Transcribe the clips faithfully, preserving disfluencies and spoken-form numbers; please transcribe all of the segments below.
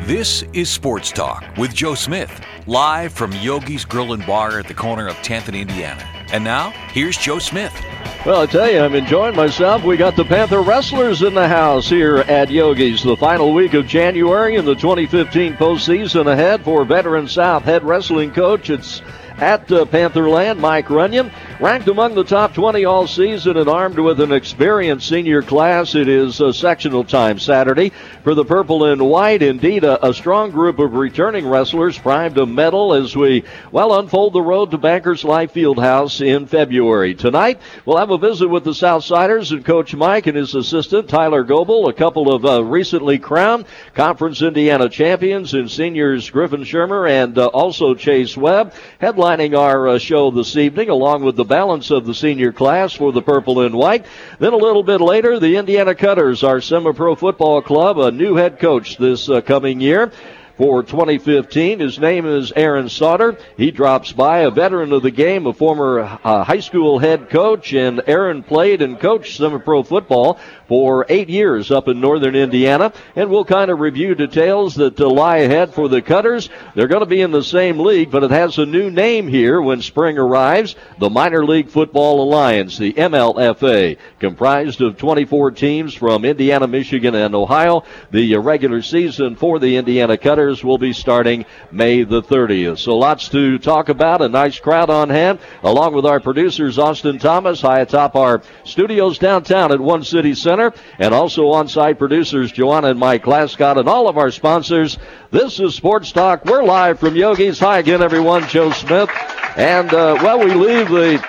This is Sports Talk with Joe Smith, live from Yogi's Grill and Bar at the corner of tenth and Indiana. And now, here's Joe Smith. Well, I tell you, I'm enjoying myself. We got the Panther Wrestlers in the house here at Yogi's. The final week of January in the twenty fifteen postseason ahead for veteran South head wrestling coach. It's at uh, Pantherland, Mike Runyon, ranked among the top twenty all season and armed with an experienced senior class. It is uh, sectional time Saturday for the purple and white. Indeed, a, a strong group of returning wrestlers primed to medal as we, well, unfold the road to Bankers Life Fieldhouse in February. Tonight, we'll have a visit with the Southsiders and Coach Mike and his assistant, Tyler Goebel, a couple of uh, recently crowned Conference Indiana champions in seniors Griffin Shermer and uh, also Chase Webb. Headline our uh, show this evening, along with the balance of the senior class for the purple and white. Then a little bit later, the Indiana Cutters, our semi-pro football club, a new head coach this uh, coming year for twenty fifteen. His name is Aaron Sauter. He drops by, a veteran of the game, a former uh, high school head coach, and Aaron played and coached semi-pro football for eight years up in northern Indiana. And we'll kind of review details that uh, lie ahead for the Cutters. They're going to be in the same league, but it has a new name here when spring arrives, the Minor League Football Alliance, the M L F A, comprised of twenty-four teams from Indiana, Michigan, and Ohio. The uh, regular season for the Indiana Cutters will be starting May the thirtieth. So lots to talk about, a nice crowd on hand, along with our producers, Austin Thomas, high atop our studios downtown at One City Center, and also on-site producers Joanna and Mike Glascott, and all of our sponsors. This is Sports Talk. We're live from Yogi's. Hi again, everyone. Joe Smith. And, uh, well, we leave the...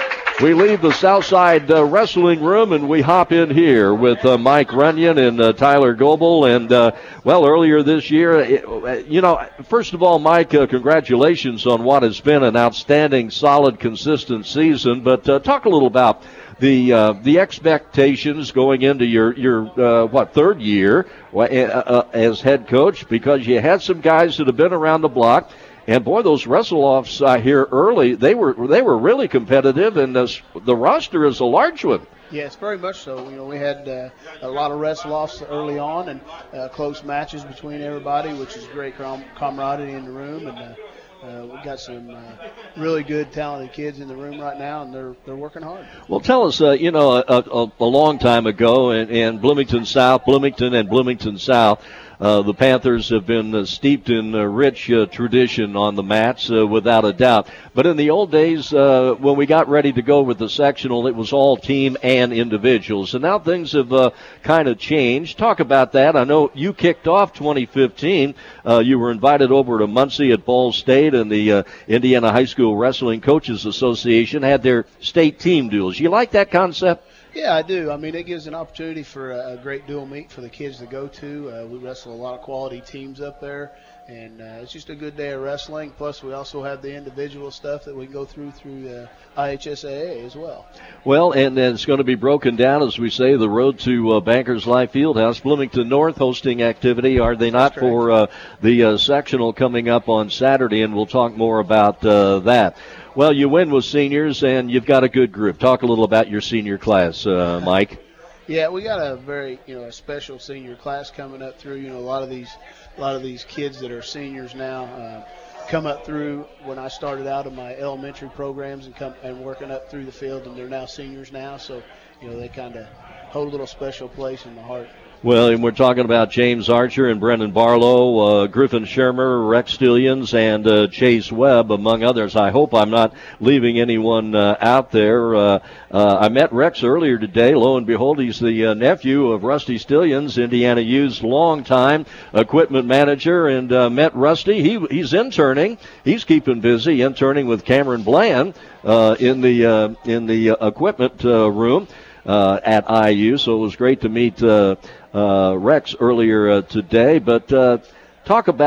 We leave the Southside uh, Wrestling Room and we hop in here with uh, Mike Runyon and uh, Tyler Goebel. And, uh, well, earlier this year, it, you know, first of all, Mike, uh, congratulations on what has been an outstanding, solid, consistent season. But uh, talk a little about the uh, the expectations going into your, your uh, what, third year uh, uh, as head coach, because you had some guys that have been around the block. And, boy, those wrestle-offs uh, here early, they were they were really competitive, and the, the roster is a large one. Yes, very much so. You know, we had uh, a lot of wrestle-offs early on and uh, close matches between everybody, which is great com- camaraderie in the room. And uh, uh, we've got some uh, really good, talented kids in the room right now, and they're they're working hard. Well, tell us, uh, you know, a, a, a long time ago in, in Bloomington South, Bloomington and Bloomington South, Uh, the Panthers have been uh, steeped in uh, rich uh, tradition on the mats, uh, without a doubt. But in the old days, uh, when we got ready to go with the sectional, it was all team and individuals. And now things have uh, kind of changed. Talk about that. I know you kicked off twenty fifteen. Uh, you were invited over to Muncie at Ball State, and the uh, Indiana High School Wrestling Coaches Association had their state team duels. You like that concept? Yeah, I do. I mean, it gives an opportunity for a, a great dual meet for the kids to go to. Uh, we wrestle a lot of quality teams up there, and uh, it's just a good day of wrestling. Plus, we also have the individual stuff that we can go through through uh, I H S A A as well. Well, and then it's going to be broken down, as we say, the road to uh, Bankers Life Fieldhouse. Bloomington North hosting activity, are they not, for uh, the uh, sectional coming up on Saturday, and we'll talk more about uh, that. Well, you win with seniors, and you've got a good group. Talk a little about your senior class, uh, Mike. Yeah, we got a very, you know, a special senior class coming up through. You know, a lot of these, a lot of these kids that are seniors now uh, come up through when I started out in my elementary programs and come and working up through the field, and they're now seniors now. So, you know, they kind of hold a little special place in my heart. Well, and we're talking about James Archer and Brendan Barlow, uh, Griffin Shermer, Rex Stillions, and uh, Chase Webb, among others. I hope I'm not leaving anyone uh, out there. Uh, uh, I met Rex earlier today. Lo and behold, he's the uh, nephew of Rusty Stillions, Indiana U's longtime equipment manager, and uh, met Rusty. He He's interning. He's keeping busy, interning with Cameron Bland uh, in the, uh, in the uh, equipment uh, room. Uh, at I U, so it was great to meet uh, uh, Rex earlier uh, today. But uh, talk about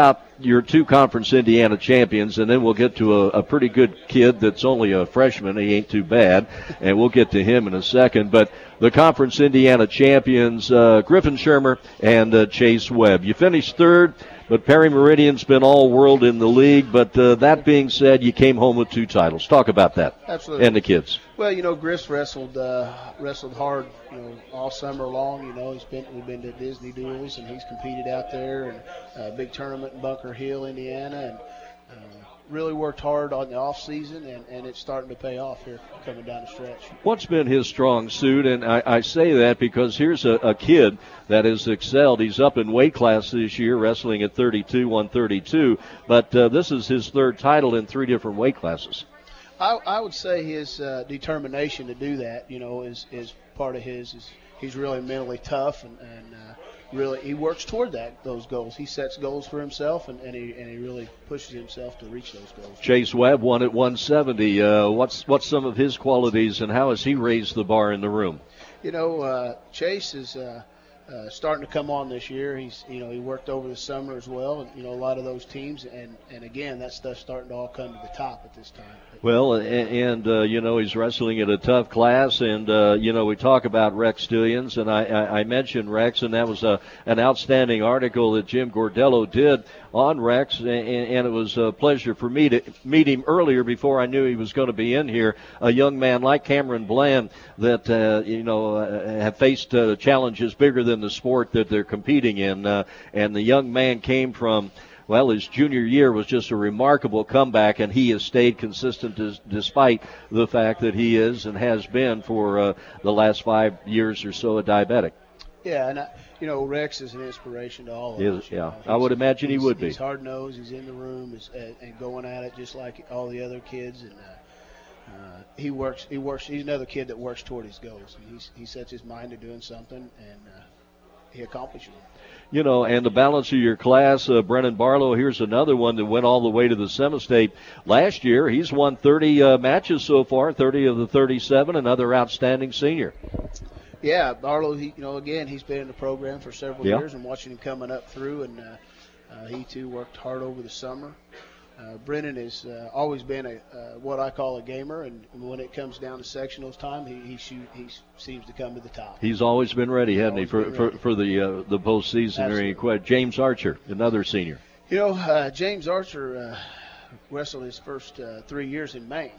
your two conference Indiana champions, and then we'll get to a, a pretty good kid that's only a freshman. He ain't too bad, and we'll get to him in a second. But the conference Indiana champions, uh, Griffin Shermer and uh, Chase Webb. You finished third, but Perry Meridian's been all world in the league. But uh, that being said, you came home with two titles. Talk about that. Absolutely. And the kids. Well, you know, Griff's wrestled uh, wrestled hard, you know, all summer long. You know, he's been we've been to Disney duels, and he's competed out there, and a uh, big tournament in Bunker Hill, Indiana, and uh, really worked hard on the off season, and, and it's starting to pay off here coming down the stretch. What's been his strong suit? And I, I say that because here's a, a kid that has excelled. He's up in weight class this year, wrestling at thirty-two, one thirty-two, but uh, this is his third title in three different weight classes. I, I would say his uh, determination to do that, you know, is, is part of his. Is he's really mentally tough, and, and uh, really he works toward that those goals. He sets goals for himself, and, and he and he really pushes himself to reach those goals. Chase Webb won at one seventy. Uh, what's what's some of his qualities, and how has he raised the bar in the room? You know, uh, Chase is. Uh, Uh, starting to come on this year. He's, you know, he worked over the summer as well, and you know, a lot of those teams, and and again, that stuff's starting to all come to the top at this time. Well, and, and uh, you know, he's wrestling at a tough class, and uh, you know, we talk about Rex Stillions, and I, I, I mentioned Rex, and that was a an outstanding article that Jim Gordello did on Rex, and, and it was a pleasure for me to meet him earlier before I knew he was going to be in here. A young man like Cameron Bland that uh, you know uh, have faced uh, challenges bigger than the sport that they're competing in, uh, and the young man came from, well, his junior year was just a remarkable comeback, and he has stayed consistent des- despite the fact that he is and has been for uh, the last five years or so a diabetic. Yeah, and I, you know, Rex is an inspiration to all of Is, us. You yeah, know. I would imagine he would be. He's hard-nosed. He's in the room is, uh, and going at it just like all the other kids, and uh, uh, he works. He works. He's another kid that works toward his goals. And he's, he sets his mind to doing something, and uh, he accomplishes it. You know, and the balance of your class, uh, Brennan Barlow, here's another one that went all the way to the semi-state last year. He's won thirty uh, matches so far, thirty of the thirty-seven, another outstanding senior. Yeah, Barlow, he, you know, again, he's been in the program for several yeah. years, and watching him coming up through, and uh, uh, he, too, worked hard over the summer. Uh, Brennan has uh, always been a uh, what I call a gamer, and when it comes down to sectionals time, he he, shoot, he seems to come to the top. He's always been ready, hasn't he, for, for for the uh, the postseason? James Archer, another senior. You know, uh, James Archer uh, wrestled his first uh, three years in Maine,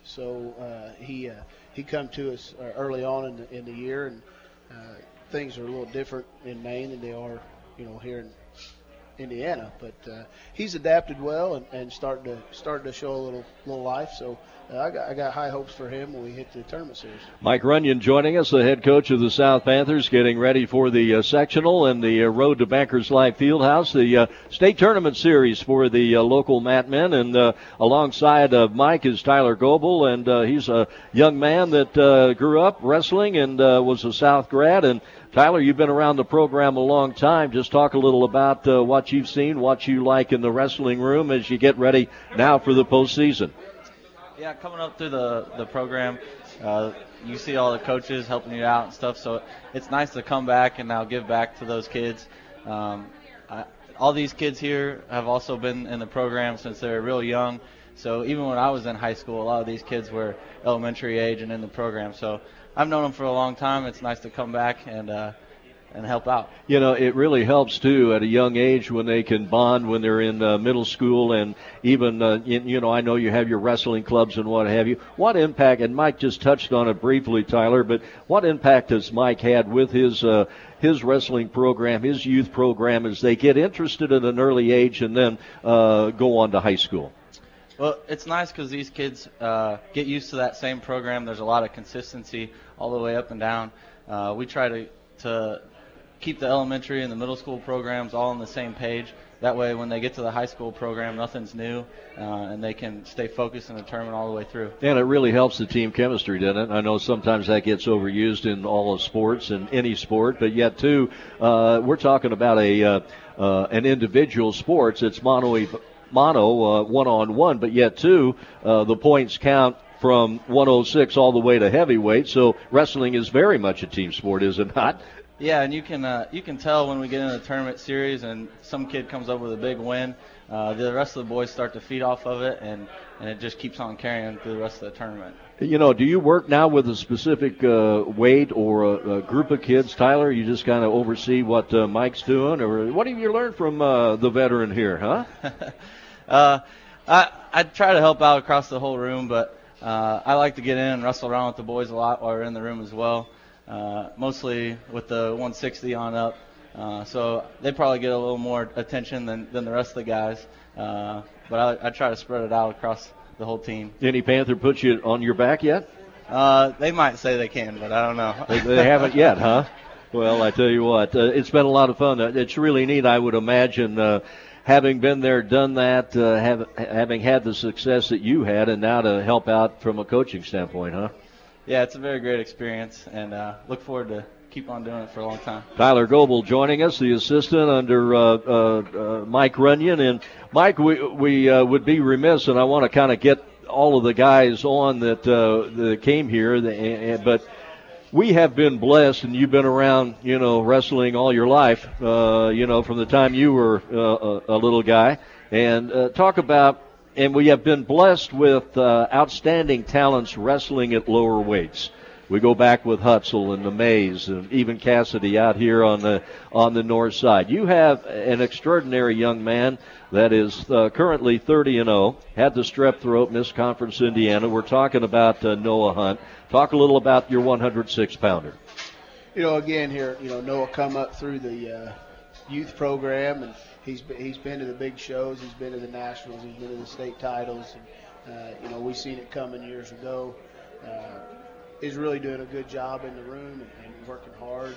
so uh, he uh, he come to us uh, early on in the, in the year, and uh, things are a little different in Maine than they are, you know, here in Indiana, but uh, he's adapted well and, and starting to starting to show a little little life. So uh, I got I got high hopes for him when we hit the tournament series. Mike Runyon joining us, the head coach of the South Panthers, getting ready for the uh, sectional and the uh, road to Bankers Life Fieldhouse, the uh, state tournament series for the uh, local Mat men. And uh, alongside of Mike is Tyler Goebel, and uh, he's a young man that uh, grew up wrestling and uh, was a South grad. And Tyler, you've been around the program a long time. Just talk a little about uh, what you've seen, what you like in the wrestling room as you get ready now for the postseason. Yeah, coming up through the, the program, uh, you see all the coaches helping you out and stuff, so it's nice to come back and now give back to those kids. Um, I, all these kids here have also been in the program since they were real young, so even when I was in high school, a lot of these kids were elementary age and in the program, so I've known them for a long time. It's nice to come back and uh, and help out. You know, it really helps, too, at a young age when they can bond when they're in uh, middle school, and even, uh, in, you know, I know you have your wrestling clubs and what have you. What impact, and Mike just touched on it briefly, Tyler, but what impact has Mike had with his uh, his wrestling program, his youth program, as they get interested at an early age and then uh, go on to high school? Well, it's nice because these kids uh, get used to that same program. There's a lot of consistency all the way up and down. Uh, we try to, to keep the elementary and the middle school programs all on the same page. That way, when they get to the high school program, nothing's new, uh, and they can stay focused in the tournament all the way through. And it really helps the team chemistry, doesn't it? I know sometimes that gets overused in all of sports and any sport, but yet, too, uh, we're talking about a uh, uh, an individual sports. It's mono mono uh, one-on-one, but yet, too, uh, the points count from one oh six all the way to heavyweight. So wrestling is very much a team sport, is it not? Yeah, and you can uh, you can tell when we get in a tournament series and some kid comes up with a big win, uh, the rest of the boys start to feed off of it, and, and it just keeps on carrying through the rest of the tournament. You know, do you work now with a specific uh, weight or a, a group of kids, Tyler? You just kind of oversee what uh, Mike's doing, or what have you learned from uh, the veteran here, huh? uh, I I try to help out across the whole room, but uh, I like to get in and wrestle around with the boys a lot while we're in the room as well. Uh, mostly with the one sixty on up, uh, so they probably get a little more attention than, than the rest of the guys. Uh, but I, I try to spread it out across the whole team. Any Panther put you on your back yet? Uh, they might say they can, but I don't know. they, they haven't yet, huh? Well, I tell you what, uh, it's been a lot of fun. It's really neat, I would imagine, uh, having been there, done that, uh, have, having had the success that you had, and now to help out from a coaching standpoint, huh? Yeah, it's a very great experience, and uh, look forward to keep on doing it for a long time. Tyler Goebel joining us, the assistant under uh, uh, uh, Mike Runyon. And, Mike, we, we uh, would be remiss, and I want to kind of get all of the guys on that, uh, that came here, the, but we have been blessed, and you've been around, you know, wrestling all your life, uh, you know, from the time you were uh, a, a little guy. And uh, talk about, and we have been blessed with uh, outstanding talents wrestling at lower weights. We go back with Hutzel and the Mays and even Cassidy out here on the on the north side. You have an extraordinary young man that is uh, currently thirty and oh, had the strep throat, missed Conference Indiana. We're talking about uh, Noah Hunt. Talk a little about your one oh six pounder. You know, again here, you know, Noah come up through the uh, youth program, and he's been, he's been to the big shows. He's been to the nationals. He's been to the state titles. And, uh, you know, we seen it coming years ago. Uh, he's really doing a good job in the room and, and working hard.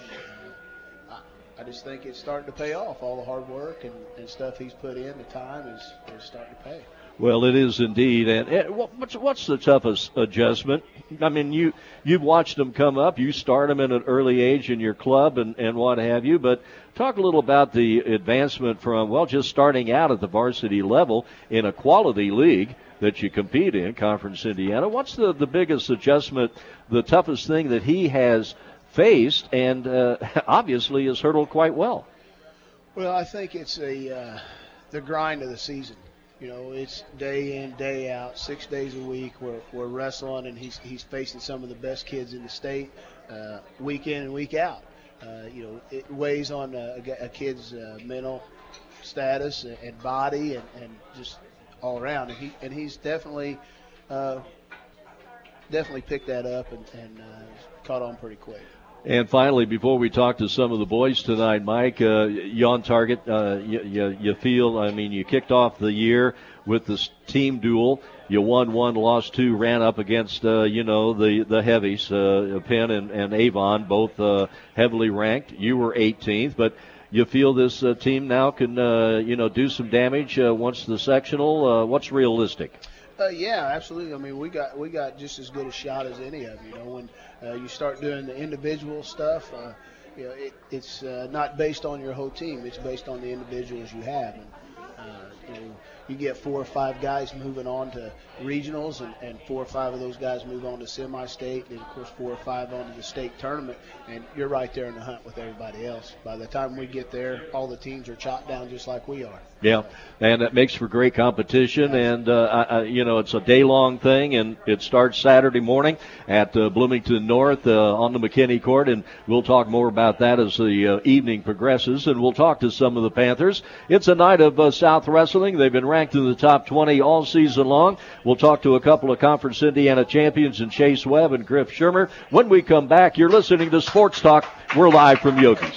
Uh, I, I just think it's starting to pay off. All the hard work and, and stuff he's put in, the time is, is starting to pay. Well, it is indeed. And, and what's what's the toughest adjustment? I mean, you you've watched them come up. You start them at an early age in your club and, and what have you. But talk a little about the advancement from, well, just starting out at the varsity level in a quality league that you compete in, Conference Indiana. What's the, the biggest adjustment, the toughest thing that he has faced and uh, obviously has hurdled quite well? Well, I think it's a uh, the grind of the season. You know, it's day in, day out, six days a week. We're, we're wrestling, and he's he's facing some of the best kids in the state uh, week in and week out. Uh, you know, it weighs on a, a kid's uh, mental status and, and body and, and just all around. And, he, and he's definitely uh, definitely picked that up and, and uh, caught on pretty quick. And finally, before we talk to some of the boys tonight, Mike, uh, you on target, uh, you, you, you feel, I mean, you kicked off the year with this team duel. You won one, lost two, ran up against, uh, you know, the, the heavies, uh, Penn and, and Avon, both uh, heavily ranked. You were eighteenth, but you feel this uh, team now can, uh, you know, do some damage uh, once the sectional. Uh, what's realistic? Uh, yeah, absolutely. I mean, we got we got just as good a shot as any of them. You know, when uh, you start doing the individual stuff, uh, you know, it, it's uh, not based on your whole team. It's based on the individuals you have. And uh, you know, you get four or five guys moving on to regionals, and, and four or five of those guys move on to semi-state, and of course four or five on to the state tournament, and you're right there in the hunt with everybody else. By the time we get there, all the teams are chopped down just like we are. Yeah, and that makes for great competition, and uh, I, I, you know, it's a day-long thing, and it starts Saturday morning at uh, Bloomington North uh, on the McKinney Court, and we'll talk more about that as the uh, evening progresses, and we'll talk to some of the Panthers. It's a night of uh, South Wrestling. They've been ranked in the top twenty all season long. We'll talk to a couple of Conference Indiana champions in Chase Webb and Griff Shermer. When we come back, you're listening to Sports Talk. We're live from Yogi's.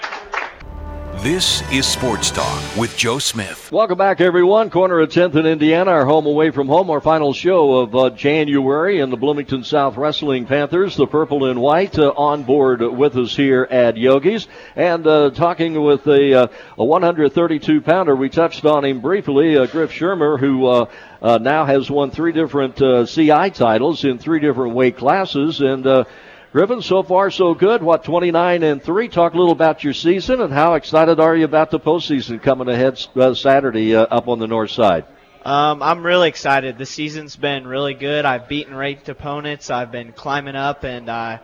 This is Sports Talk with Joe Smith. Welcome back, everyone. Corner of tenth in Indiana, our home away from home, our final show of uh, January, and the Bloomington South Wrestling Panthers, the purple and white, uh, on board with us here at Yogi's. And uh, talking with a, uh, a one thirty-two pounder, we touched on him briefly, uh, Griff Shermer, who uh, uh, now has won three different uh, C I titles in three different weight classes, and uh, Griffin, so far so good. What, twenty-nine and three? Talk a little about your season and how excited are you about the postseason coming ahead uh, Saturday uh, up on the north side? Um, I'm really excited. The season's been really good. I've beaten ranked opponents. I've been climbing up, and uh,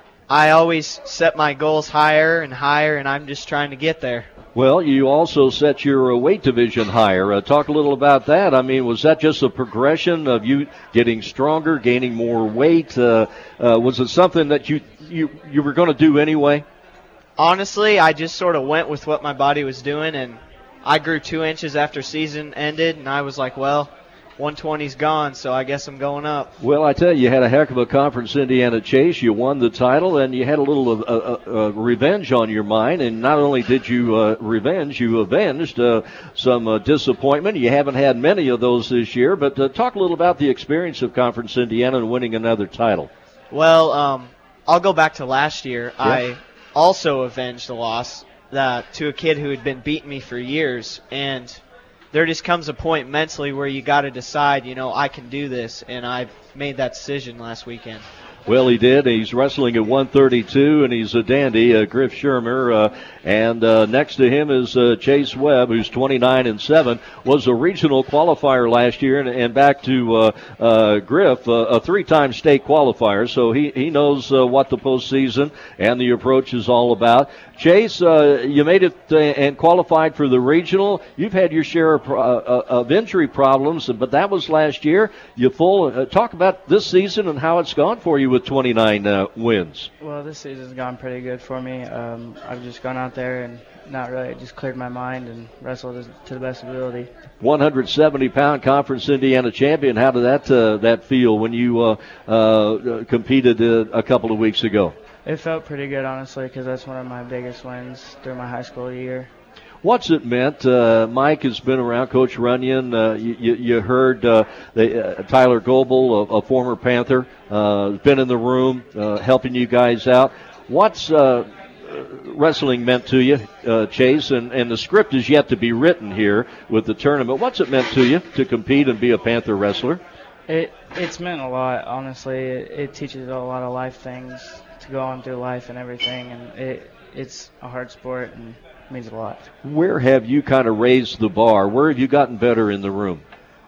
I always set my goals higher and higher, and I'm just trying to get there. Well, you also set your uh, weight division higher. Uh, talk a little about that. I mean, was that just a progression of you getting stronger, gaining more weight? Uh, uh, was it something that you you, you were going to do anyway? Honestly, I just sort of went with what my body was doing, and I grew two inches after season ended, and I was like, well, one twenty's gone, so I guess I'm going up. Well, I tell you, you had a heck of a Conference Indiana chase. You won the title, and you had a little of uh, uh, uh, revenge on your mind. And not only did you uh, revenge, you avenged uh, some uh, disappointment. You haven't had many of those this year, but uh, talk a little about the experience of Conference Indiana and winning another title. Well, um, I'll go back to last year. Yeah. I also avenged the loss uh, to a kid who had been beating me for years, and there just comes a point mentally where you got to decide, you know, I can do this, and I made that decision last weekend. Well, he did. He's wrestling at one thirty-two, and he's a dandy, uh, Griff Shermer. Uh, and uh, next to him is uh, Chase Webb, who's twenty-nine and seven, was a regional qualifier last year, and, and back to uh, uh, Griff, uh, a three-time state qualifier. So he, he knows uh, what the postseason and the approach is all about. Chase, uh, you made it uh, and qualified for the regional. You've had your share of, uh, of injury problems, but that was last year. You full uh, talk about this season and how it's gone for you with twenty-nine uh, wins. Well, this season's gone pretty good for me. Um, I've just gone out there and not really just cleared my mind and wrestled to the best ability. one seventy pound Conference Indiana champion. How did that uh, that feel when you uh, uh, competed uh, a couple of weeks ago? It felt pretty good, honestly, because that's one of my biggest wins through my high school year. What's it meant? Uh, Mike has been around, Coach Runyon. Uh, you, you, you heard uh, the, uh, Tyler Goebel, a, a former Panther, uh, has been in the room uh, helping you guys out. What's uh, wrestling meant to you, uh, Chase? And, and the script is yet to be written here with the tournament. What's it meant to you to compete and be a Panther wrestler? It It's meant a lot, honestly. It, it teaches a lot of life things to go on through life and everything, and it it's a hard sport and it means a lot. Where have you kind of raised the bar? Where have you gotten better in the room?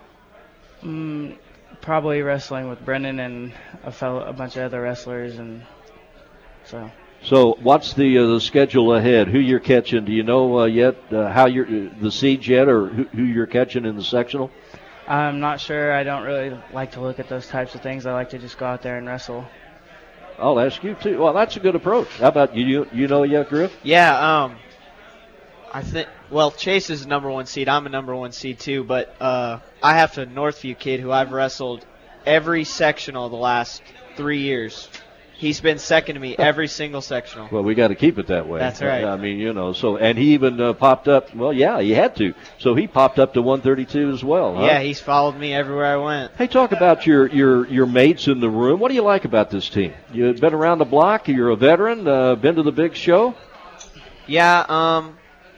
Mm, probably wrestling with Brendan and a fellow, a bunch of other wrestlers, and so. So, what's the uh, the schedule ahead? Who you're catching? Do you know uh, yet uh, how you're uh, the seeds yet, or who, who you're catching in the sectional? I'm not sure. I don't really like to look at those types of things. I like to just go out there and wrestle. I'll ask you too. Well, that's a good approach. How about you? You, you know yet, Griff? Yeah, um, I think. Well, Chase is a number one seed. I'm a number one seed too. But uh, I have a Northview kid who I've wrestled every sectional the last three years. He's been second to me every single sectional. Well, we got to keep it that way. That's right. I mean, you know, so, and he even uh, popped up, well, yeah, he had to. So he popped up to one thirty-two as well, huh? Yeah, he's followed me everywhere I went. Hey, talk about your, your, your mates in the room. What do you like about this team? You've been around the block. You're a veteran, uh, been to the big show? Yeah, um,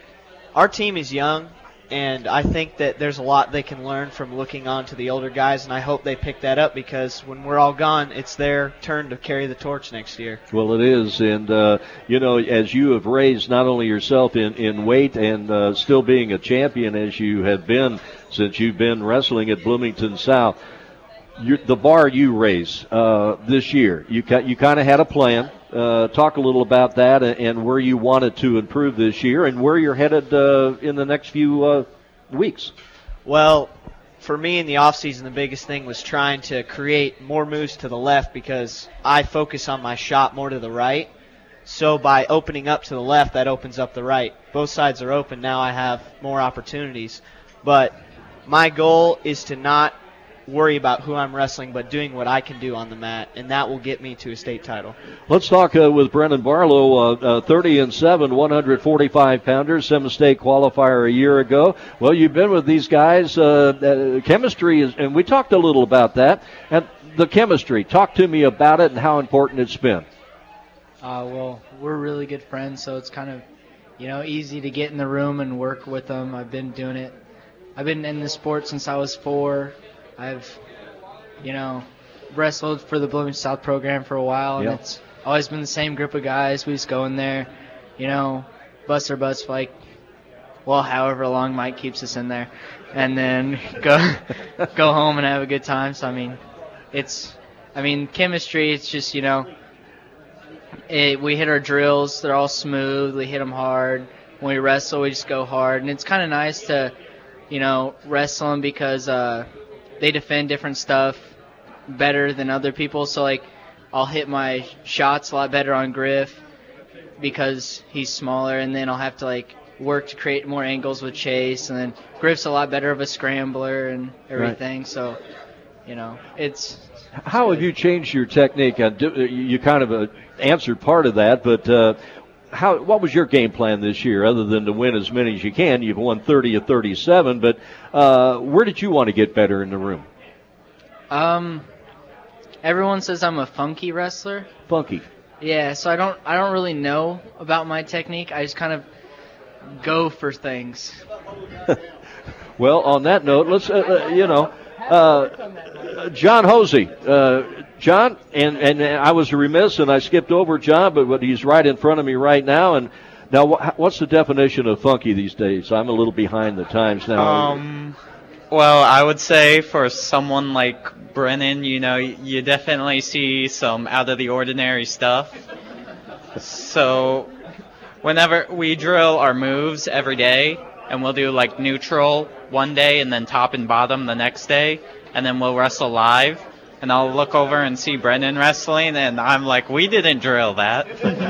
our team is young, and I think that there's a lot they can learn from looking on to the older guys, and I hope they pick that up because when we're all gone, it's their turn to carry the torch next year. Well, it is, and, uh, you know, as you have raised not only yourself in, in weight and uh, still being a champion as you have been since you've been wrestling at Bloomington South, you're, the bar you raise uh, this year, you, ca- you kind of had a plan. Uh, talk a little about that and, and where you wanted to improve this year and where you're headed uh, in the next few uh, weeks. Well, for me in the offseason, the biggest thing was trying to create more moves to the left because I focus on my shot more to the right. So by opening up to the left, that opens up the right. Both sides are open. Now I have more opportunities. But my goal is to not worry about who I'm wrestling, but doing what I can do on the mat, and that will get me to a state title. Let's talk uh, with Brendan Barlow, uh, uh, thirty and seven, one forty-five pounder, semi-state qualifier a year ago. Well, you've been with these guys. Uh, uh, chemistry is, and we talked a little about that. And the chemistry, talk to me about it and how important it's been. Uh, well, we're really good friends, so it's kind of, you know, easy to get in the room and work with them. I've been doing it. I've been in the sport since I was four. I've, you know, wrestled for the Bloomington South program for a while, and yep. It's always been the same group of guys. We just go in there, you know, bust our butts for like well, however long Mike keeps us in there, and then go go home and have a good time. So I mean, it's I mean chemistry. It's just you know, it, we hit our drills. They're all smooth. We hit them hard. When we wrestle, we just go hard, and it's kind of nice to, you know, wrestle them because uh, they defend different stuff better than other people. So like, I'll hit my shots a lot better on Griff because he's smaller, and then I'll have to like work to create more angles with Chase, and then Griff's a lot better of a scrambler and everything. Right. So, you know, it's. How have you changed your technique? Uh, you kind of uh, answered part of that, but. Uh, How, what was your game plan this year, other than to win as many as you can? You've won thirty of thirty-seven, but uh, where did you want to get better in the room? Um, everyone says I'm a funky wrestler. Funky. Yeah, so I don't I don't really know about my technique. I just kind of go for things. Well, on that note, let's uh, uh, you know, uh, John Hosey. Uh, John, and, and I was remiss and I skipped over John, but, but he's right in front of me right now. And now, wh- what's the definition of funky these days? I'm a little behind the times now. Um, well, I would say for someone like Brennan, you know, you definitely see some out of the ordinary stuff. So, whenever we drill our moves every day, and we'll do like neutral one day and then top and bottom the next day, and then we'll wrestle live. And I'll look over and see Brendan wrestling, and I'm like, we didn't drill that.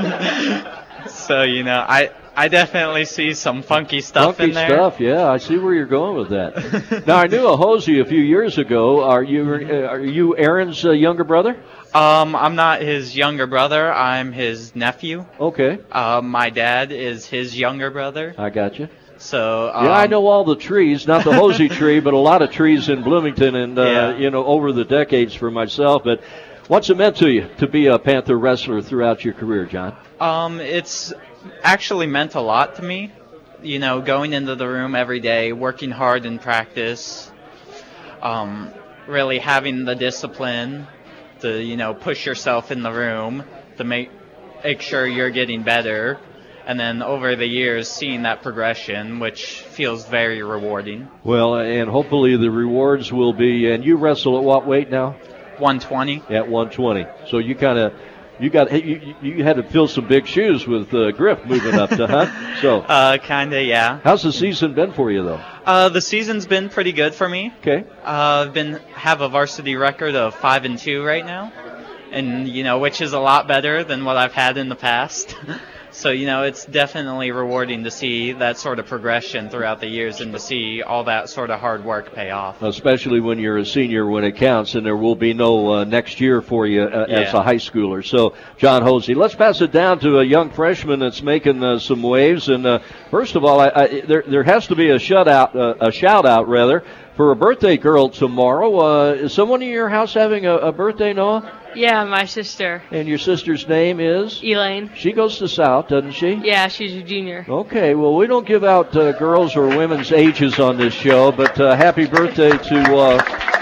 So, you know, I I definitely see some funky stuff funky in there. Funky stuff, yeah. I see where you're going with that. Now, I knew a Hosey a few years ago. Are you uh, are you Aaron's uh, younger brother? Um, I'm not his younger brother. I'm his nephew. Okay. Uh, my dad is his younger brother. I got you. So um, yeah, I know all the trees, not the Hosey tree, but a lot of trees in Bloomington, and uh, yeah. you know, over the decades for myself. But what's it meant to you to be a Panther wrestler throughout your career, John? Um, it's actually meant a lot to me. You know, going into the room every day, working hard in practice, um, really having the discipline to, you know, push yourself in the room to make make sure you're getting better. And then over the years, seeing that progression, which feels very rewarding. Well, and hopefully the rewards will be, and you wrestle at what weight now? one twenty. At one twenty. So you kind of, you got, you, you had to fill some big shoes with uh, Griff moving up to, huh? So. Uh, kind of, yeah. How's the season been for you, though? Uh, the season's been pretty good for me. Okay. Uh, I've been, have a varsity record of five and two right now. And, you know, which is a lot better than what I've had in the past. So, you know, it's definitely rewarding to see that sort of progression throughout the years and to see all that sort of hard work pay off. Especially when you're a senior when it counts, and there will be no uh, next year for you uh, yeah. as a high schooler. So, John Hosey, let's pass it down to a young freshman that's making uh, some waves. And uh, first of all, I, I, there there has to be a shutout, uh, a shout out rather, for a birthday girl tomorrow. Uh, is someone in your house having a, a birthday, Noah? Yeah, my sister. And your sister's name is? Elaine. She goes to South, doesn't she? Yeah, she's a junior. Okay, well, we don't give out uh, girls or women's ages on this show, but uh, happy birthday to uh,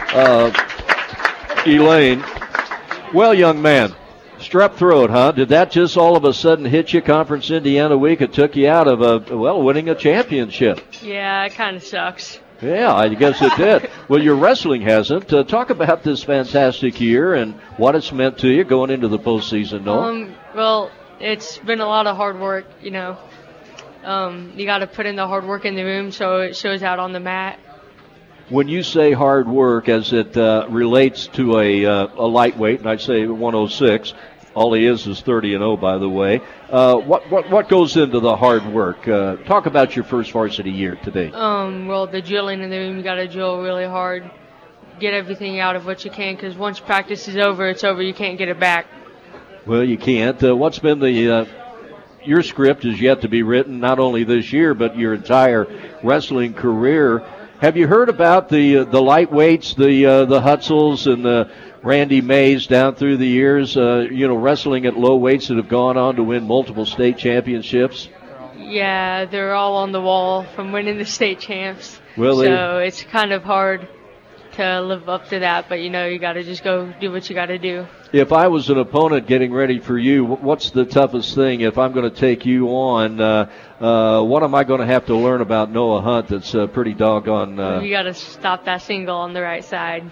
uh, Elaine. Well, young man, strep throat, huh? Did that just all of a sudden hit you Conference Indiana week? It took you out of, a, well, winning a championship. Yeah, it kind of sucks. Yeah, I guess it did. Well, your wrestling hasn't. Uh, talk about this fantastic year and what it's meant to you going into the postseason, Noah. Um, well, it's been a lot of hard work, you know. Um, you got to put in the hard work in the room so it shows out on the mat. When you say hard work, as it uh, relates to a, uh, a lightweight, and I'd say one oh six, all he is is thirty and oh, by the way. Uh, what, what what goes into the hard work? Uh, talk about your first varsity year today. Um, well, the drilling in the room, you got to drill really hard, get everything out of what you can, because once practice is over, it's over. You can't get it back. Well, you can't. Uh, what's been the uh, your script is yet to be written, not only this year but your entire wrestling career. Have you heard about the uh, the lightweights, the uh, the Hutzels and the Randy Mays down through the years, uh, you know, wrestling at low weights that have gone on to win multiple state championships? Yeah, they're all on the wall from winning the state champs. Will they? So it's kind of hard to live up to that, but you know, you got to just go do what you got to do. If I was an opponent getting ready for you, what's the toughest thing if I'm going to take you on? Uh, uh, what am I going to have to learn about Noah Hunt that's uh, pretty doggone? Uh... You got to stop that single on the right side.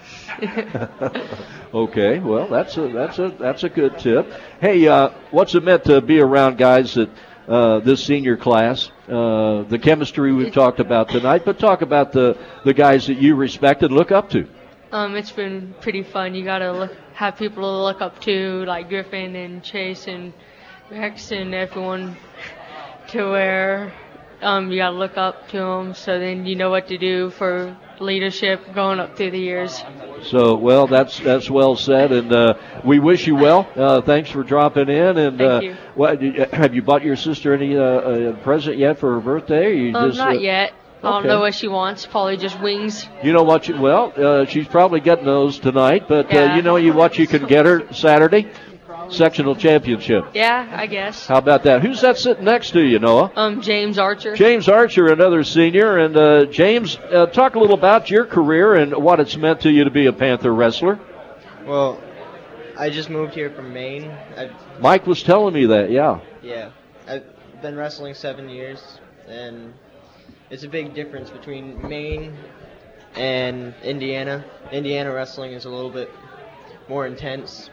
Okay, well that's a that's a that's a good tip. Hey, uh, what's it meant to be around guys that uh, this senior class? Uh, the chemistry we've talked about tonight, but talk about the the guys that you respect and look up to. Um, it's been pretty fun. You gotta look, have people to look up to, like Griffin and Chase and Rex and everyone, to where um, you gotta look up to them. So then you know what to do for leadership going up through the years. So, well, that's that's well said, and uh, we wish you well. Uh, thanks for dropping in. And Thank uh, you. What, have you bought your sister any uh, uh, present yet for her birthday? Or you Um, just, not uh, yet. I don't okay. know what she wants. Probably just wings. You know what? You, well, uh, she's probably getting those tonight, but uh, Yeah. you know you what you can get her Saturday, sectional championship. Yeah, I guess. How about that? Who's that sitting next to you, Noah? Um, James Archer. James Archer, another senior. And uh, James, uh, talk a little about your career and what it's meant to you to be a Panther wrestler. Well, I just moved here from Maine. I've, Mike was telling me that, yeah. yeah, I've been wrestling seven years, and it's a big difference between Maine and Indiana. Indiana wrestling is a little bit more intense.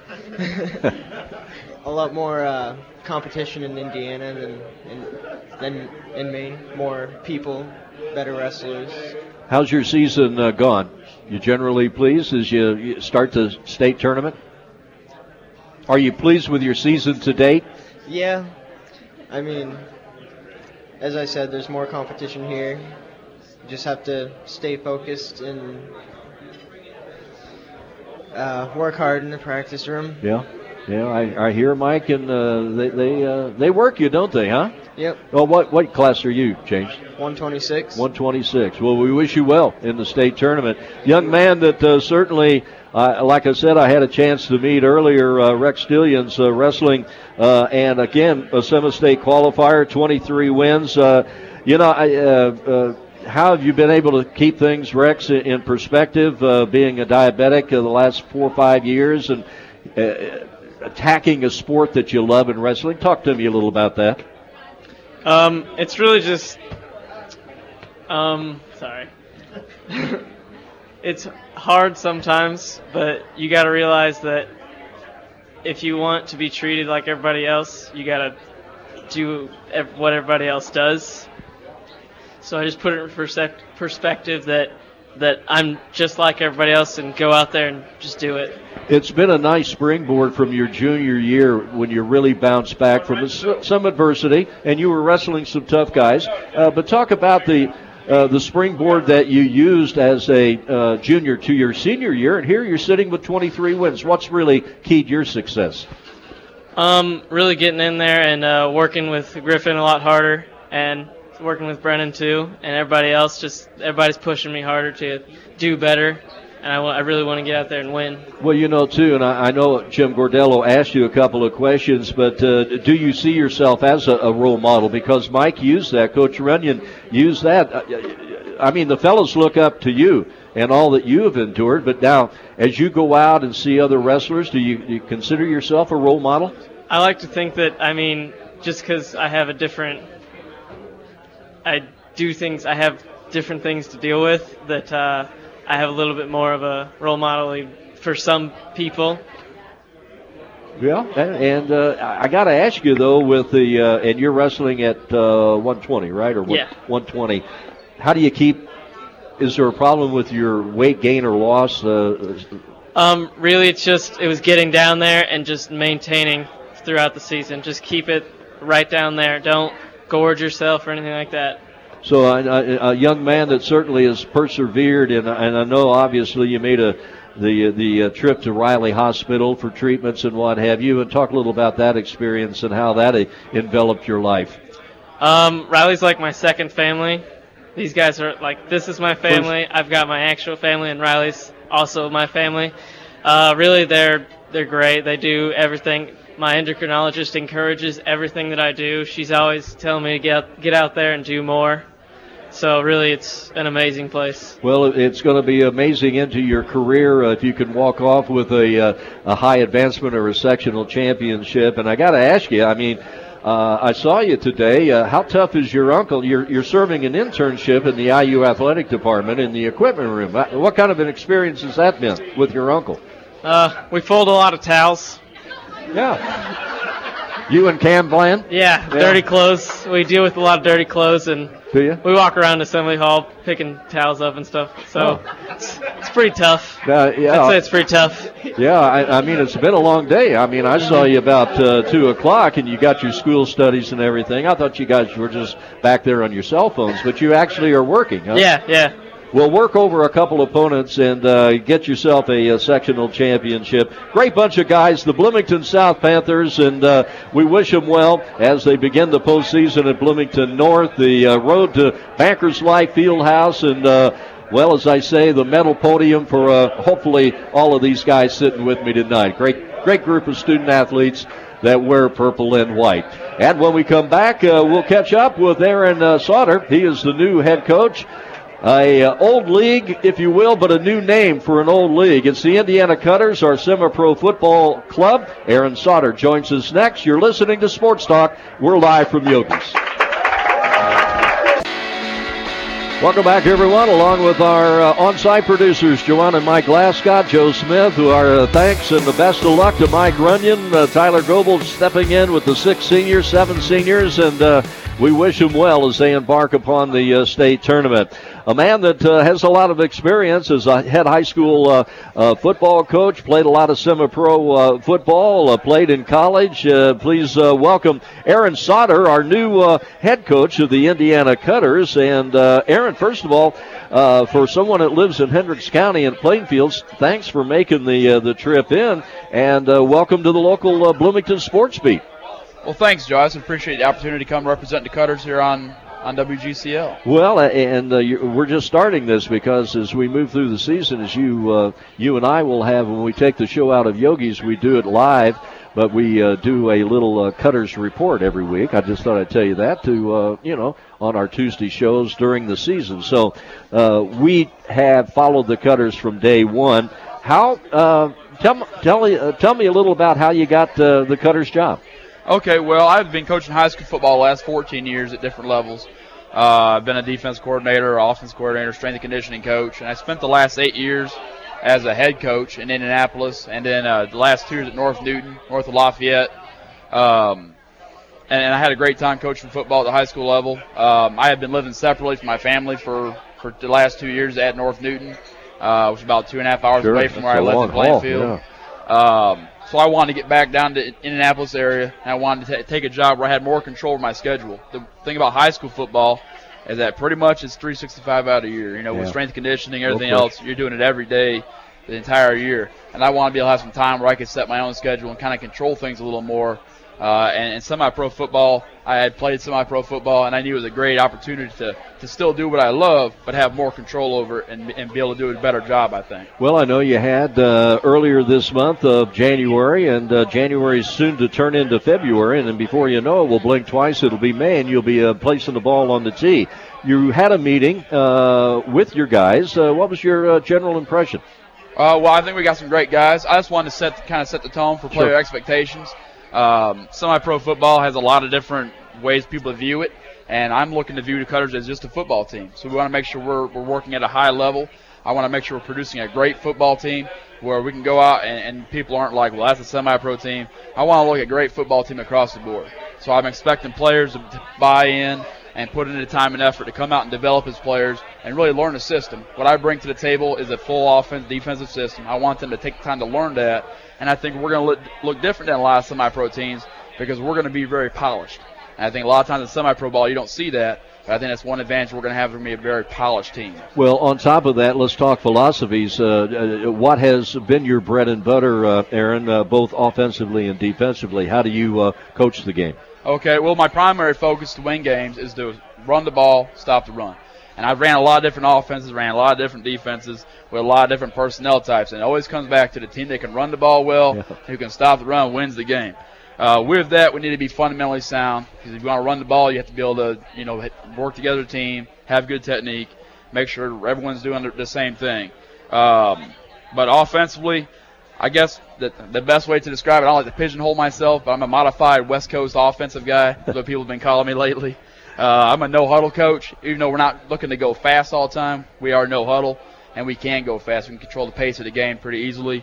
A lot more uh, competition in Indiana than in, than in Maine. More people, better wrestlers. How's your season uh, gone? You generally pleased as you, you start the state tournament? Are you pleased with your season to date? Yeah, I mean, as I said, there's more competition here. You just have to stay focused and uh, work hard in the practice room. Yeah, yeah. I, I hear Mike, and uh, they they uh, they work you, don't they? Huh? Yep. Well, what what class are you, James? one twenty-six. one twenty-six. Well, we wish you well in the state tournament. Young man that uh, certainly, uh, like I said, I had a chance to meet earlier, uh, Rex Stillions uh, wrestling, uh, and again, a semi-state qualifier, twenty-three wins. Uh, you know, I, uh, uh, how have you been able to keep things, Rex, in, in perspective, uh, being a diabetic uh, the last four or five years and uh, attacking a sport that you love in wrestling? Talk to me a little about that. Um, it's really just, um, sorry. It's hard sometimes, but you got to realize that if you want to be treated like everybody else, you got to do ev- what everybody else does. So I just put it in persec- perspective that that I'm just like everybody else and go out there and just do it. It's been a nice springboard from your junior year when you really bounced back from some adversity, and you were wrestling some tough guys. Uh, but talk about the uh, the springboard that you used as a uh, junior to your senior year, and here you're sitting with twenty-three wins. What's really keyed your success? Um, really getting in there and uh, working with Griffin a lot harder, and working with Brennan too, and everybody else. Just everybody's pushing me harder to do better. And I, I really want to get out there and win. Well, you know, too, and I, I know Jim Gordello asked you a couple of questions, but uh, do you see yourself as a, a role model? Because Mike used that, Coach Runyon used that. I mean, the fellows look up to you and all that you have endured, but now as you go out and see other wrestlers, do you, do you consider yourself a role model? I like to think that, I mean, just because I have a different, I do things, I have different things to deal with, that uh, I have a little bit more of a role model for some people. Yeah, and uh, I got to ask you though, with the uh, and you're wrestling at uh, one twenty, right? Or yeah. one twenty. How do you keep? Is there a problem with your weight gain or loss? Uh, um, really, it's just it was getting down there and just maintaining throughout the season. Just keep it right down there. Don't gorge yourself or anything like that. So a, a young man that certainly has persevered, and, and I know obviously you made a the the uh, trip to Riley Hospital for treatments and what have you, and talk a little about that experience and how that uh, enveloped your life. Um, Riley's like my second family. These guys are like, this is my family. First, I've got my actual family, and Riley's also my family. Uh, really, they're they're great. They do everything. My endocrinologist encourages everything that I do. She's always telling me to get get out there and do more. So really, it's an amazing place. Well, it's going to be amazing into your career uh, if you can walk off with a, uh, a high advancement or a sectional championship. And I got to ask you, I mean, uh, I saw you today. Uh, how tough is your uncle? You're, you're serving an internship in the I U athletic department in the equipment room. What kind of an experience has that been with your uncle? Uh, we fold a lot of towels. Yeah. You and Cam Bland? Yeah, yeah, dirty clothes. We deal with a lot of dirty clothes, and Do you? we walk around Assembly Hall picking towels up and stuff. So oh. it's, it's pretty tough. Uh, yeah, I'd say it's pretty tough. Yeah, I, I mean, it's been a long day. I mean, I saw you about uh, two o'clock, and you got your school studies and everything. I thought you guys were just back there on your cell phones, but you actually are working, huh? Yeah, yeah. Well, work over a couple opponents and uh, get yourself a, a sectional championship. Great bunch of guys, the Bloomington South Panthers, and uh, we wish them well as they begin the postseason at Bloomington North. The uh, road to Bankers Life Fieldhouse, and, uh, well, as I say, the medal podium for uh, hopefully all of these guys sitting with me tonight. Great, great group of student athletes that wear purple and white. And when we come back, uh, we'll catch up with Aaron uh, Sauter. He is the new head coach. A uh, old league, if you will, but a new name for an old league. It's the Indiana Cutters, our semi-pro football club. Aaron Sauter joins us next. You're listening to Sports Talk. We're live from Yogi's. Welcome back, everyone, along with our uh, on-site producers, Joanne and Mike Glascott, Joe Smith, who are uh, thanks and the best of luck to Mike Runyon, uh, Tyler Goebel stepping in with the six seniors, seven seniors, and uh, we wish them well as they embark upon the uh, state tournament. A man that uh, has a lot of experience as a head high school uh, uh, football coach, played a lot of semi-pro uh, football, uh, played in college. Uh, please uh, welcome Aaron Sauter, our new uh, head coach of the Indiana Cutters. And uh, Aaron, first of all, uh, for someone that lives in Hendricks County and Plainfield, thanks for making the uh, the trip in, and uh, welcome to the local uh, Bloomington Sports Beat. Well, thanks, Joe. I appreciate the opportunity to come represent the Cutters here on on W G C L. Well, and uh, you, we're just starting this because as we move through the season, as you uh, you and I will have when we take the show out of Yogi's, we do it live, but we uh, do a little uh, Cutters report every week. I just thought I'd tell you that to, uh, you know, on our Tuesday shows during the season. So uh, we have followed the Cutters from day one. How, uh, tell, tell, uh, tell me a little about how you got uh, the Cutters job. Okay, well, I've been coaching high school football the last fourteen years at different levels. Uh, I've been a defense coordinator, offense coordinator, strength and conditioning coach, and I spent the last eight years as a head coach in Indianapolis, and then uh, the last two years at North Newton, north of Lafayette. Um, and, and I had a great time coaching football at the high school level. Um, I had been living separately from my family for, for the last two years at North Newton, uh, which is about two and a half hours sure, away from where I lived in Plainfield. Yeah. Um, So I wanted to get back down to Indianapolis area, and I wanted to t- take a job where I had more control over my schedule. The thing about high school football is that pretty much it's three sixty-five out of a year. You know, yeah. with strength conditioning, everything okay. else, you're doing it every day, the entire year. And I wanted to be able to have some time where I could set my own schedule and kind of control things a little more. Uh, and, and semi-pro football, I had played semi-pro football, and I knew it was a great opportunity to, to still do what I love, but have more control over it and, and be able to do a better job, I think. Well, I know you had uh, earlier this month of January, and uh, January is soon to turn into February, and then before you know it, we'll blink twice, it'll be May, and you'll be uh, placing the ball on the tee. You had a meeting uh, with your guys. Uh, what was your uh, general impression? Uh, well, I think we got some great guys. I just wanted to set kind of set the tone for player sure. expectations. Um, semi-pro football has a lot of different ways people view it, and I'm looking to view the Cutters as just a football team. So we want to make sure we're, we're working at a high level. I want to make sure we're producing a great football team where we can go out and, and people aren't like, well, that's a semi-pro team. I want to look at a great football team across the board. So I'm expecting players to, to buy in and put in the time and effort to come out and develop as players and really learn the system. What I bring to the table is a full offense, defensive system. I want them to take the time to learn that. And I think we're going to look, look different than a lot of semi-pro teams because we're going to be very polished. And I think a lot of times in semi-pro ball you don't see that, but I think that's one advantage we're going to have. We're going to be a very polished team. Well, on top of that, let's talk philosophies. Uh, uh, what has been your bread and butter, uh, Aaron, uh, both offensively and defensively? How do you uh, coach the game? Okay, well, my primary focus to win games is to run the ball, stop the run. And I've ran a lot of different offenses, ran a lot of different defenses with a lot of different personnel types. And it always comes back to the team that can run the ball well, yeah. who can stop the run, wins the game. Uh, with that, we need to be fundamentally sound, because if you want to run the ball, you have to be able to, you know, work together as a team, have good technique, make sure everyone's doing the same thing. Um, but offensively, I guess the, the best way to describe it, I don't like to pigeonhole myself, but I'm a modified West Coast offensive guy. That's what people have been calling me lately. Uh, I'm a no-huddle coach. Even though we're not looking to go fast all the time, we are no-huddle, and we can go fast. We can control the pace of the game pretty easily.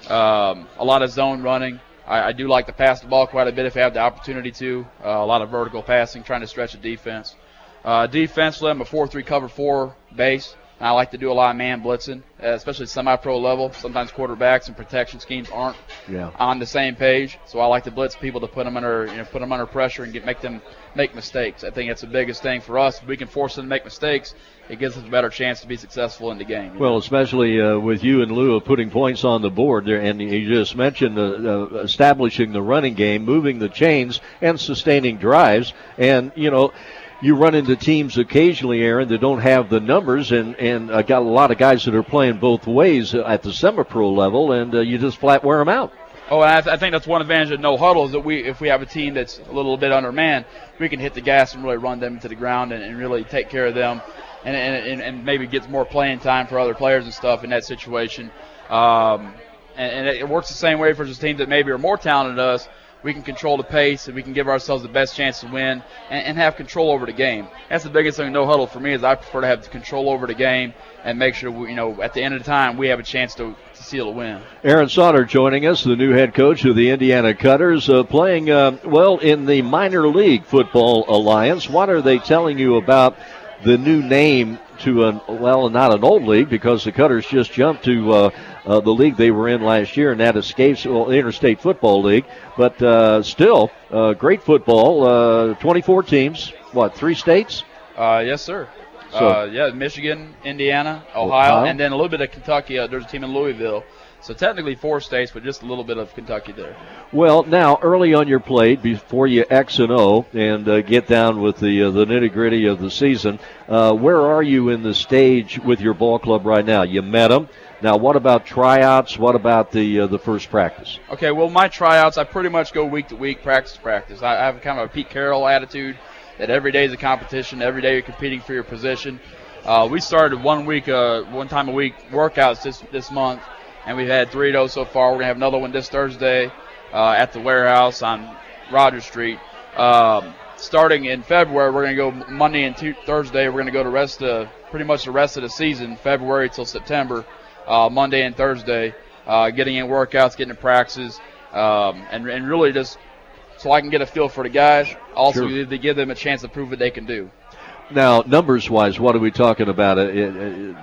Um, a lot of zone running. I, I do like to pass the ball quite a bit if I have the opportunity to. Uh, a lot of vertical passing, trying to stretch the defense. Uh, defensively, I'm a four three cover four base. And I like to do a lot of man blitzing, uh, especially semi-pro level. Sometimes quarterbacks and protection schemes aren't yeah. on the same page, so I like to blitz people to put them under, you know, put them under pressure and get make them make mistakes. I think that's the biggest thing for us. If we can force them to make mistakes, it gives us a better chance to be successful in the game. Well, know? especially uh, with you in lieu of putting points on the board there, and you just mentioned uh, uh, establishing the running game, moving the chains, and sustaining drives, and you know. You run into teams occasionally, Aaron, that don't have the numbers, and and I got a lot of guys that are playing both ways at the semi-pro level, and uh, you just flat wear them out. Oh, and I, th- I think that's one advantage of no huddle is that we, if we have a team that's a little bit undermanned, we can hit the gas and really run them to the ground and, and really take care of them, and, and and maybe get more playing time for other players and stuff in that situation. Um, and, and it works the same way for just teams that maybe are more talented than us. We can control the pace, and we can give ourselves the best chance to win and, and have control over the game. That's the biggest thing in no huddle for me is I prefer to have the control over the game and make sure, we, you know, at the end of the time we have a chance to, to seal a win. Aaron Sauter joining us, the new head coach of the Indiana Cutters, uh, playing, uh, well, in the Minor League Football Alliance. What are they telling you about the new name to, an, well, not an old league because the Cutters just jumped to uh, uh, the league they were in last year, and that escapes, well, Interstate Football League. But uh, still, uh, great football, uh, twenty-four teams, what, three states? Uh, yes, sir. So, uh, yeah, Michigan, Indiana, Ohio, Ohio, and then a little bit of Kentucky. Uh, there's a team in Louisville. So technically four states, but just a little bit of Kentucky there. Well, now, early on your plate, before you X and O and uh, get down with the uh, the nitty-gritty of the season, uh, where are you in the stage with your ball club right now? You met them. Now, what about tryouts? What about the uh, the first practice? Okay, well, my tryouts, I pretty much go week to week, practice to practice. I, I have kind of a Pete Carroll attitude that every day is a competition. Every day you're competing for your position. Uh, we started one week, uh, one time a week workouts this this month. And we've had three of those so far. We're going to have another one this Thursday uh, at the warehouse on Rogers Street. Um, starting in February, we're going to go Monday and t- Thursday. We're going to go the rest of, pretty much the rest of the season, February till September, uh, Monday and Thursday, uh, getting in workouts, getting in practices, um, and, and really just so I can get a feel for the guys. Also, Sure. to give them a chance to prove what they can do. Now, numbers-wise, what are we talking about? Uh, uh,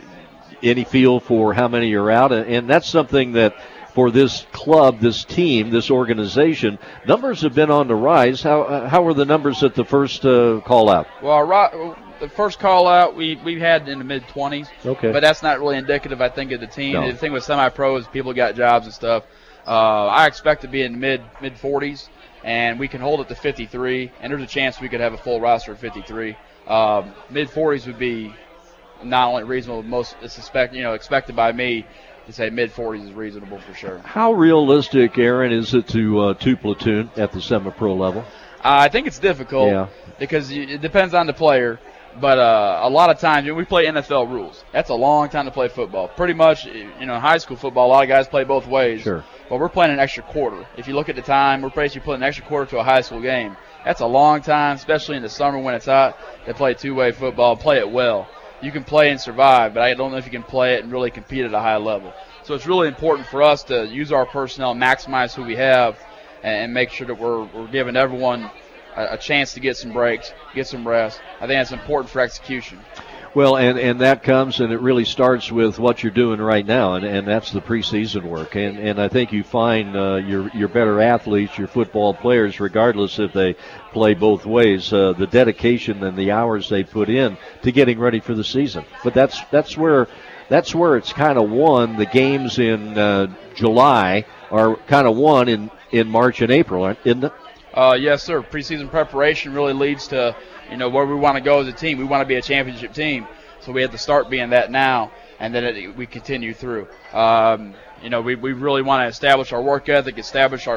Any feel for how many are out? And that's something that for this club, this team, this organization, numbers have been on the rise. How uh, how were the numbers at the first uh, call out? Well, our ro- the first call out we we had in the mid twenties. Okay. But that's not really indicative, I think, of the team. No. The thing with semi-pros, people got jobs and stuff. Uh, I expect to be in mid mid forties, and we can hold it to fifty-three. And there's a chance we could have a full roster of fifty-three. Um, mid forties would be not only reasonable, most suspect, you know, expected by me to say mid forties is reasonable for sure. How realistic, Aaron, is it to uh, two platoon at the semi-pro level? Uh, I think it's difficult Yeah. because you, it depends on the player. But uh, a lot of times, you know, we play N F L rules. That's a long time to play football. Pretty much, you know, in high school football, a lot of guys play both ways. Sure. But we're playing an extra quarter. If you look at the time, we're basically putting an extra quarter to a high school game. That's a long time, especially in the summer when it's hot, to play two-way football, play it well. You can play and survive, but I don't know if you can play it and really compete at a high level. So it's really important for us to use our personnel, maximize who we have, and make sure that we're, we're giving everyone a, a chance to get some breaks, get some rest. I think that's important for execution. Well, and, and that comes, and it really starts with what you're doing right now, and, and that's the preseason work. And, and I think you find uh, your your better athletes, your football players, regardless if they play both ways, uh, the dedication and the hours they put in to getting ready for the season. But that's that's where that's where it's kind of won. The games in uh, July are kind of won in, in March and April, isn't it? Uh, yes, sir. Preseason preparation really leads to, you know, where we want to go as a team. We want to be a championship team, so we have to start being that now, and then it, we continue through. Um, you know, we, we really want to establish our work ethic, establish our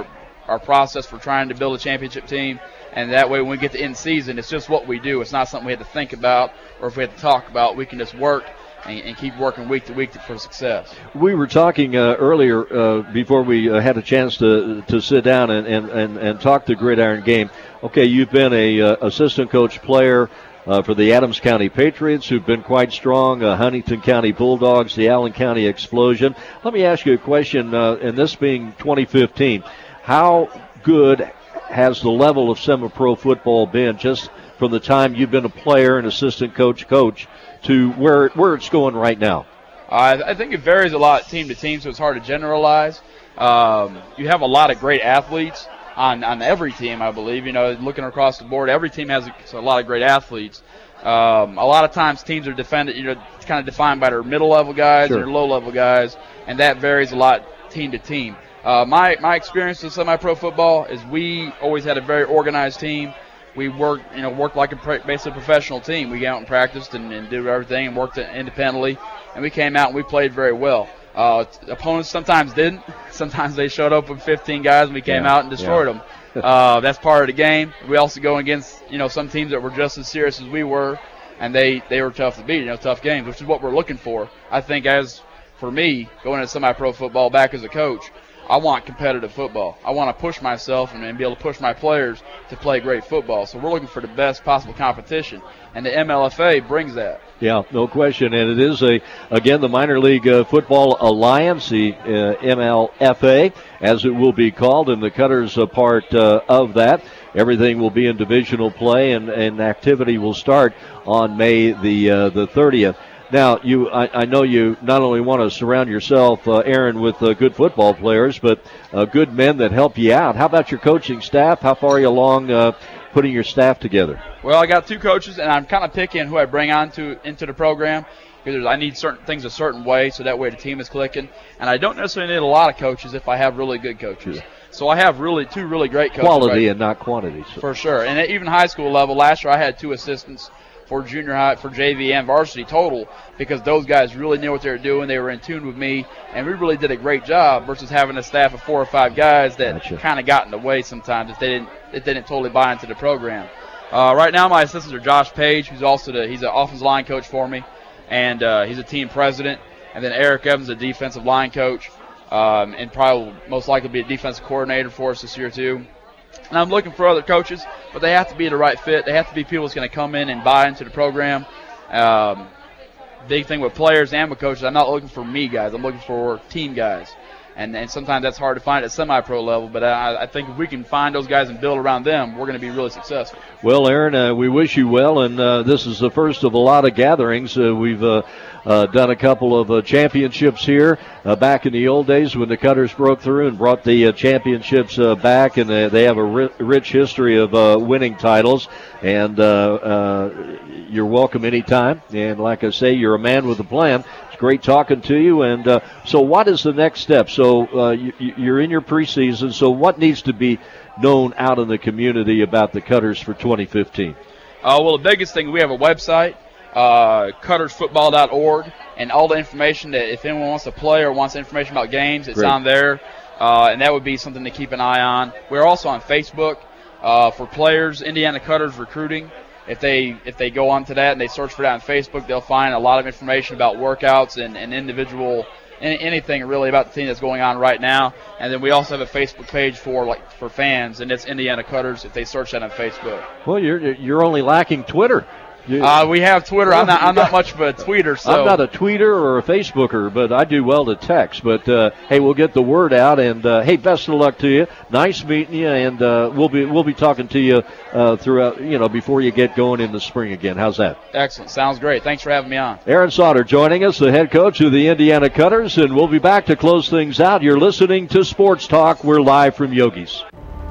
our process for trying to build a championship team. And that way when we get to end season, it's just what we do. It's not something we have to think about or if we have to talk about. We can just work and, and keep working week to week to, for success. We were talking uh, earlier uh, before we uh, had a chance to to sit down and, and, and, and talk the Gridiron Game. Okay, you've been a uh, assistant coach player uh, for the Adams County Patriots, who've been quite strong, uh, Huntington County Bulldogs, the Allen County Explosion. Let me ask you a question, uh, and this being twenty fifteen, how good has the level of semi-pro football been just from the time you've been a player and assistant coach coach to where where it's going right now? Uh, I think it varies a lot team to team, so it's hard to generalize. Um, you have a lot of great athletes on, on every team, I believe. You know, looking across the board, every team has a, a lot of great athletes. Um, a lot of times teams are defended, you know, kind of defined by their middle-level guys Sure. and their low-level guys, and that varies a lot team to team. Uh, my, my experience with semi-pro football is we always had a very organized team. We worked, you know, worked like a pre- basically professional team. We got out and practiced and, and did everything and worked independently, and we came out and we played very well. Uh, opponents sometimes didn't. Sometimes they showed up with fifteen guys and we came Yeah, out and destroyed yeah. them. uh, that's part of the game. We also go against, you know, some teams that were just as serious as we were, and they, they were tough to beat, you know, tough games, which is what we're looking for. I think as for me, going into semi-pro football back as a coach, I want competitive football. I want to push myself and, and be able to push my players to play great football. So we're looking for the best possible competition, and the M L F A brings that. Yeah, no question. And it is, a again, the Minor League uh, Football Alliance, the uh, M L F A, as it will be called, and the Cutters are part uh, of that. Everything will be in divisional play, and, and activity will start on May the uh, the thirtieth. Now, you, I, I know you not only want to surround yourself, uh, Aaron, with uh, good football players, but uh, good men that help you out. How about your coaching staff? How far are you along uh, putting your staff together? Well, I got two coaches, and I'm kind of picking who I bring on to, into the program because I need certain things a certain way, so that way the team is clicking. And I don't necessarily need a lot of coaches if I have really good coaches. Yeah. So I have really two really great coaches. Quality right? and not quantity. So. For sure. And even high school level, last year I had two assistants for junior high, for J V and varsity total, because those guys really knew what they were doing. They were in tune with me, and we really did a great job versus having a staff of four or five guys that Gotcha. kind of got in the way sometimes if they didn't if they didn't totally buy into the program. Uh, right now, my assistants are Josh Page, who's also the he's an offensive line coach for me, and uh, he's a team president, and then Eric Evans, a defensive line coach, um, and probably will most likely be a defensive coordinator for us this year too. And I'm looking for other coaches, but they have to be the right fit. They have to be people that's going to come in and buy into the program. Um, big thing with players and with coaches, I'm not looking for me guys. I'm looking for team guys. And, and sometimes that's hard to find at semi-pro level, but I, I think if we can find those guys and build around them, we're going to be really successful. Well, Aaron, uh, we wish you well, and uh, this is the first of a lot of gatherings. Uh, we've uh, uh, done a couple of uh, championships here uh, back in the old days when the Cutters broke through and brought the uh, championships uh, back, and uh, they have a ri- rich history of uh, winning titles, and uh, uh, you're welcome anytime. And like I say, you're a man with a plan. It's great talking to you. And uh, so what is the next step? So uh, you, you're in your preseason, so what needs to be known out in the community about the Cutters for twenty fifteen? Uh, well, the biggest thing, we have a website, uh, cutters football dot org, and all the information that if anyone wants to play or wants information about games, it's Great. on there, uh, and that would be something to keep an eye on. We're also on Facebook uh, for players, Indiana Cutters Recruiting. If they if they go onto that and they search for that on Facebook, they'll find a lot of information about workouts and, and individual any, anything really about the team that's going on right now. And then we also have a Facebook page for like for fans, and it's Indiana Cutters if they search that on Facebook. Well, you're you're only lacking Twitter. You, Uh, we have Twitter. I'm not I'm not much of a tweeter, so I'm not a tweeter or a Facebooker, but I do well to text. But uh, hey, we'll get the word out, and uh, hey, best of luck to you. Nice meeting you, and uh, we'll be we'll be talking to you uh, throughout, you know, before you get going in the spring again. How's that? Excellent. Sounds great. Thanks for having me on. Aaron Sauter joining us, the head coach of the Indiana Cutters, and we'll be back to close things out. You're listening to Sports Talk. We're live from Yogi's.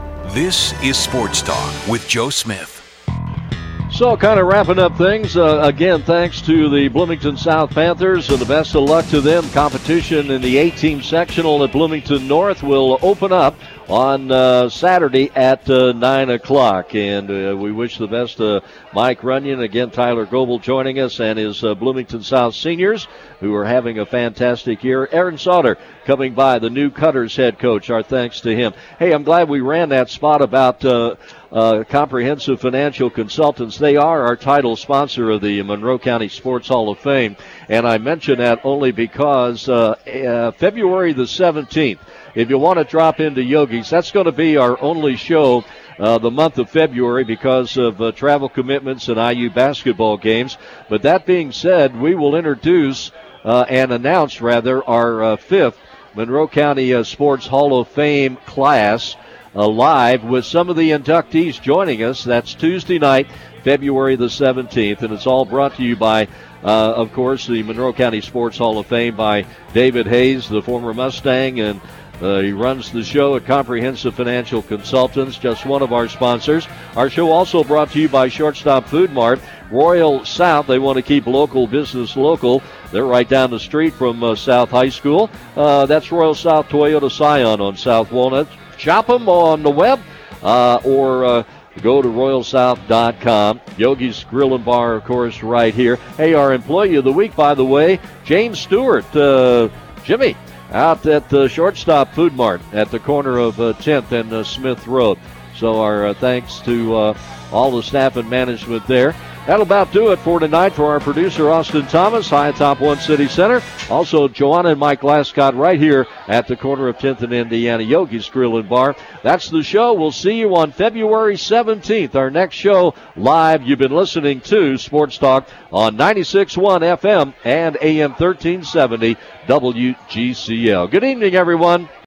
This is Sports Talk with Joe Smith. So kind of wrapping up things, uh, again, thanks to the Bloomington South Panthers, and the best of luck to them. Competition in the eight-team sectional at Bloomington North will open up on uh, Saturday at uh, nine o'clock. And uh, we wish the best to Mike Runyon. Again, Tyler Goebel joining us and his uh, Bloomington South seniors who are having a fantastic year. Aaron Sauter coming by, the new Cutters head coach. Our thanks to him. Hey, I'm glad we ran that spot about uh, uh, Comprehensive Financial Consultants. They are our title sponsor of the Monroe County Sports Hall of Fame. And I mention that only because uh, uh, February the seventeenth, if you want to drop into Yogi's, that's going to be our only show uh, the month of February because of uh, travel commitments and I U basketball games. But that being said, we will introduce uh, and announce, rather, our uh, fifth Monroe County uh, Sports Hall of Fame class uh, live with some of the inductees joining us. That's Tuesday night, February the seventeenth, and it's all brought to you by Uh, of course, the Monroe County Sports Hall of Fame by David Hayes, the former Mustang, and uh, he runs the show at Comprehensive Financial Consultants, just one of our sponsors. Our show also brought to you by Shortstop Food Mart. Royal South, they want to keep local business local. They're right down the street from uh, South High School. Uh, that's Royal South Toyota Scion on South Walnut. Shop them on the web uh, or uh, go to royal south dot com. Yogi's Grill and Bar, of course, right here. Hey, our Employee of the Week, by the way, James Stewart, uh, Jimmy, out at the Shortstop Food Mart at the corner of uh, tenth and uh, Smith Road. So our uh, thanks to uh, all the staff and management there. That'll about do it for tonight for our producer, Austin Thomas, high atop One City Center. Also, Joanna and Mike Glascott right here at the corner of tenth and Indiana, Yogi's Grill and Bar. That's the show. We'll see you on February seventeenth. Our next show live. You've been listening to Sports Talk on ninety-six point one F M and A M thirteen seventy W G C L. Good evening, everyone.